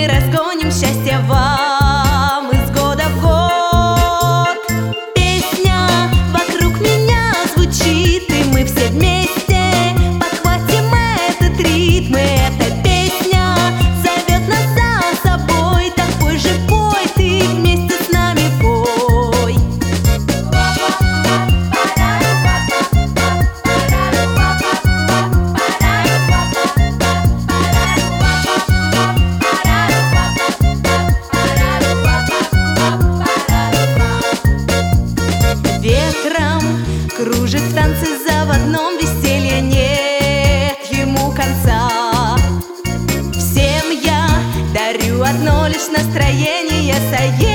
мы разгоним счастье вам из года в год. Песня вокруг меня звучит, и мы все вместе подхватим этот ритм. И эта песня зовет нас за собой. Так пой же, пой, ты вместе с нами пой. Ветром кружит в танце заводном, веселья нет ему конца. Всем я дарю одно лишь настроение.